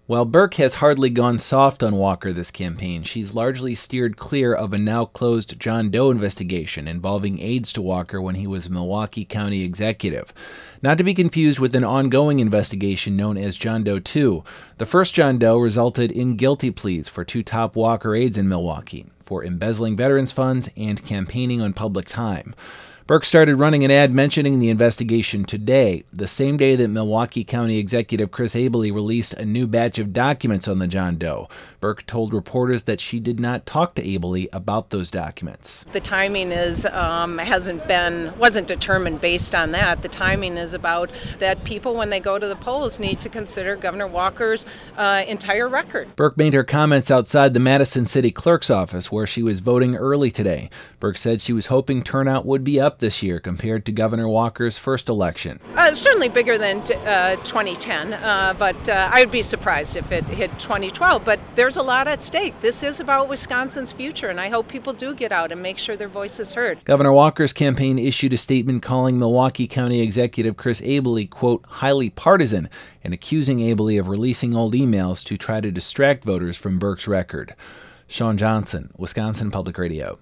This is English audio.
While Burke has hardly gone soft on Walker this campaign, she's largely steered clear of a now-closed John Doe investigation involving aides to Walker when he was Milwaukee County executive. Not to be confused with an ongoing investigation known as John Doe 2. The first John Doe resulted in guilty pleas for two top Walker aides in Milwaukee for embezzling veterans funds and campaigning on public time. Burke started running an ad mentioning the investigation today, the same day that Milwaukee County Executive Chris Abele released a new batch of documents on the John Doe. Burke told reporters that she did not talk to Abele about those documents. The timing wasn't determined based on that. The timing is about that people, when they go to the polls, need to consider Governor Walker's entire record. Burke made her comments outside the Madison City Clerk's office, where she was voting early today. Burke said she was hoping turnout would be up this year compared to Governor Walker's first election. Certainly bigger than 2010, but I would be surprised if it hit 2012. But there's a lot at stake. This is about Wisconsin's future, and I hope people do get out and make sure their voice is heard. Governor Walker's campaign issued a statement calling Milwaukee County Executive Chris Abele, quote, highly partisan, and accusing Abele of releasing old emails to try to distract voters from Burke's record. Sean Johnson, Wisconsin Public Radio.